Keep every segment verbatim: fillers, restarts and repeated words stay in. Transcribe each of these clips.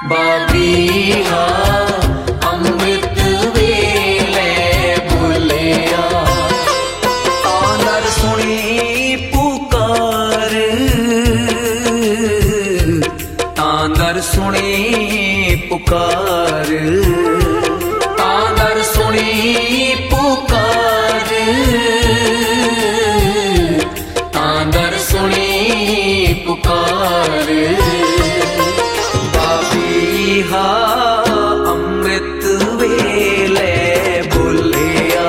बाबीहा अमृत वेले बोलिया तानर सुनी पुकार तानर सुनी पुकार तानर सुनी पुकार तानर सुनी पुकार बाबीहा अमृत वेले बोलिया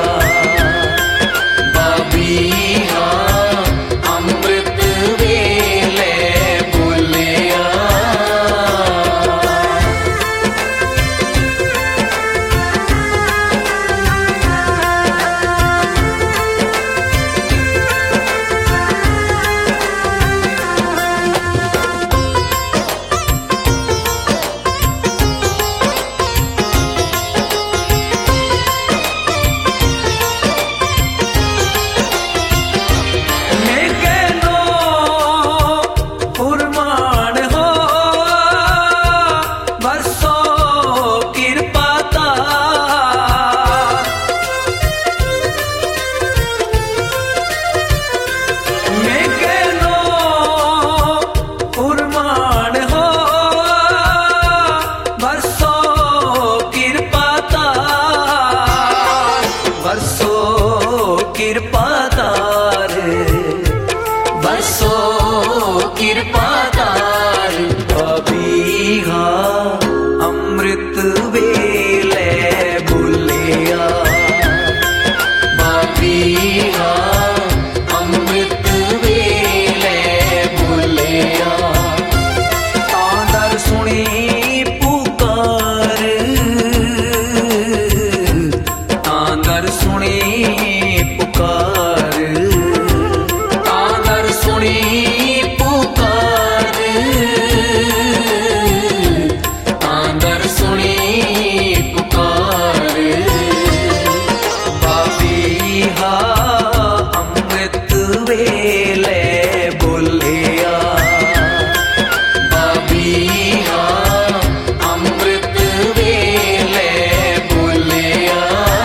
बाबीहा अमृत वेले बोलिया कृपादार बरसो कृपादार बाबीहा अमृत वेले बोलिया बाबीहा अमृत वेले बोलिया तानर सुनी पुकार तानर सुनी पुकार तानर सुनी पुकार तानर सुनी पुकार बाबीहा अमृत वेले बोलिया बाबीहा अमृत वेले बोलिया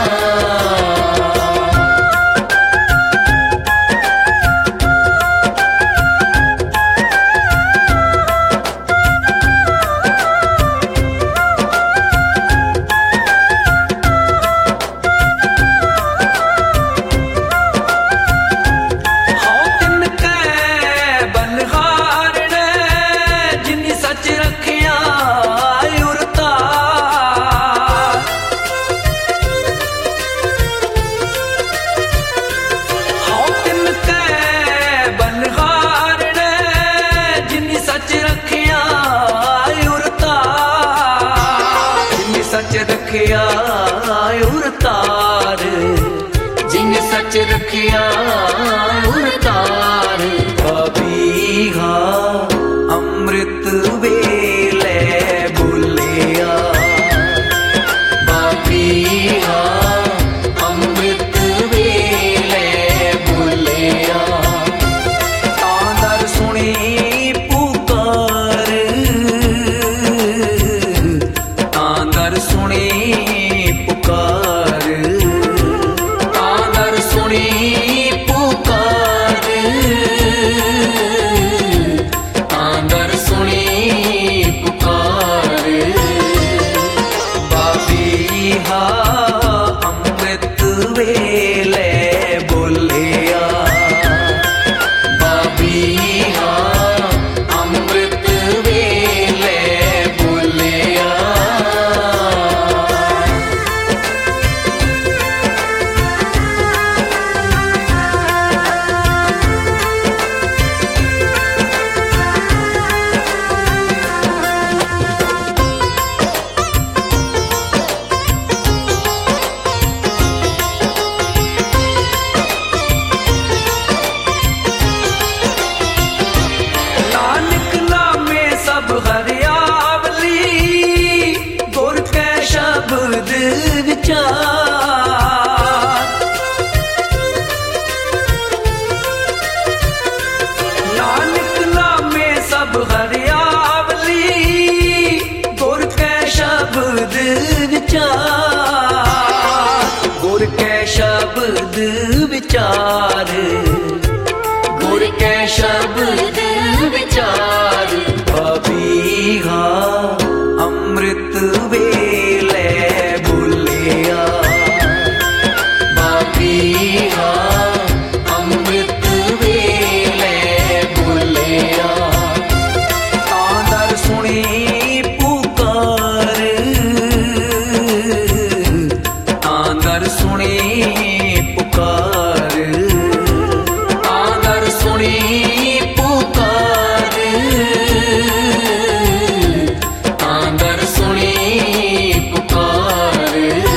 सच रखिया उरतार जिन सच रखिया उरतार बाबीहा अमृत वेले बोलिया बाबीहा अमृत वेले बोलिया तानर सुनी पुकार तानर सुनी पुकार तानर सुनी पुकार शब्द विचार, गुर के शब्द विचार। बबीहा अमृत वेले बोलिया, बबीहा अमृत वेले बोलिया। आदर सुनी पुकार, आदर सुनी पुकार, आदर सुनी पुकार, आदर सुनी पुकार।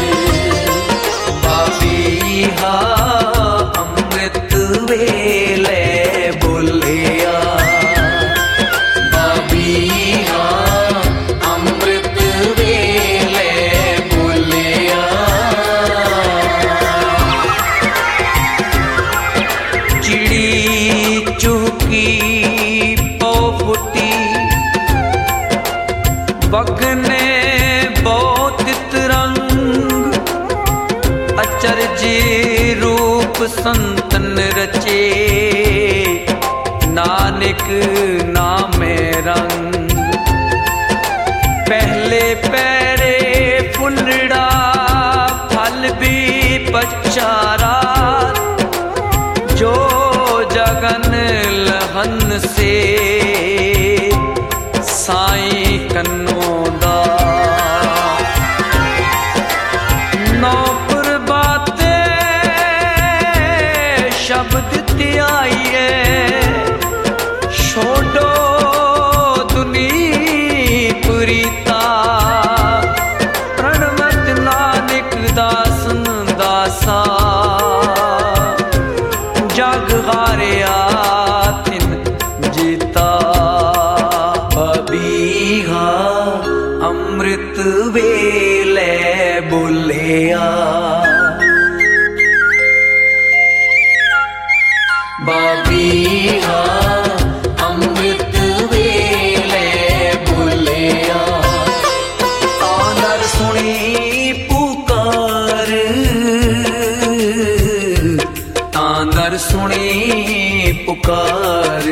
बबीहा अमृत वेले बोलिया, बबीहा अमृत वेले बोलिया। चिड़ी चुकी पौ फुटी, बगने बहुत तिरंग। अचरजे रूप संतन रचे, नानक नामे रंग। पहले पैरे फुलड़ा, फल भी पचारा। जो जगन लहन से साईं कन्नोदा। नौ प्रभाते शब्द त्याइए, छोड़ो दुनी पुरीता। प्रणमत नानक दासन दासा, जग हारिया तिन जीता। बबीहा अमृत वेले बोलिया, बबीहा अमृत वेले बोलिया। आदर सुनी पुकार, आदर सुनी पुकार,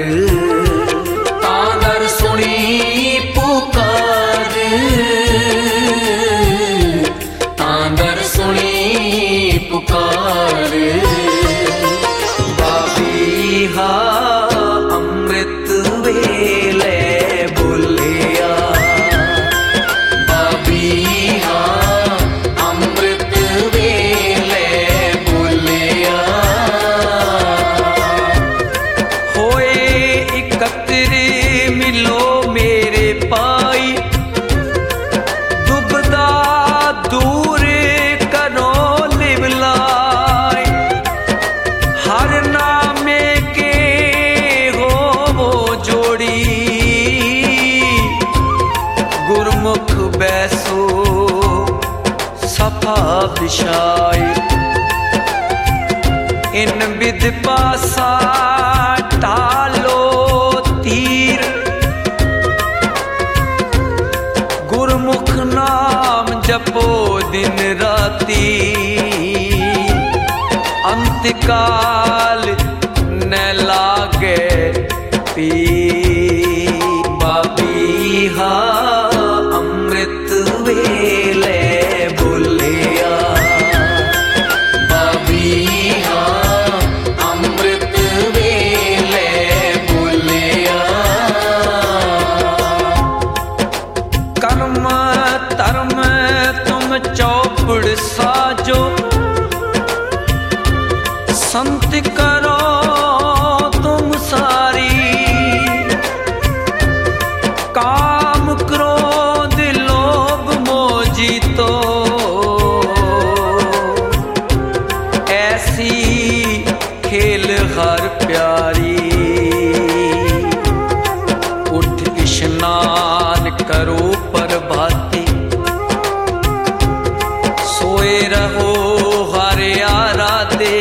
आदर सुनी पुकार, आदर सुनी पुकार। बबीहा अमृत वेले बोलिया, बबीहा अमृत वेले बोलिया। होए इकत्र मिलो मेरे पाई, दुबदा दूर करो लिवलाई। हर नामे के हो वो जोड़ी, गुरमुख बैसो सफा बिछाई। इन विद पासा टालो तीर, गुरमुख नाम जपो दिन राती। अंतकाल न लागे पी, बबीहा अमृत वेले बोलिया, बबीहा अमृत वेले बोलिया। कर्म धर्म तुम चौपड़ साजो, संत करो तुम सारी। काम क्रोध लोभ मोह जीतो, ऐसी खेल हर प्यारी। उठ स्नान करो प्रभाती, सोए रहो हरिया राधे।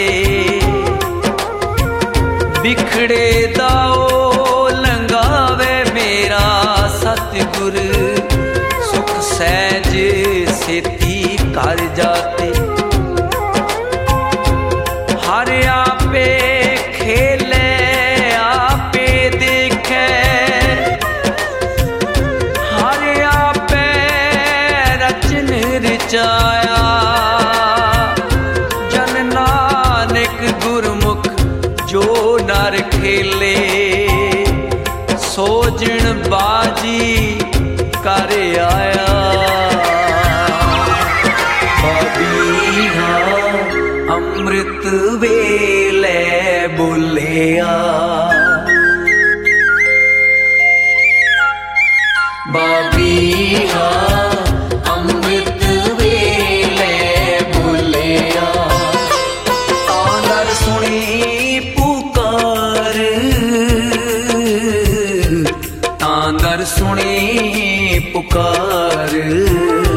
बिखड़े दाओ लंगावे मेरा सतगुर, सुख सहज सेती कर जाते। विच आया। जन नानक गुरमुख जो नर खेले, सोजन बाजी कर आया। बाबीहा अमृत वेले बोलिया, बाबीहा अमृत वेले बोलिया। तांदर सुनी पुकार, तांदर सुनी पुकार,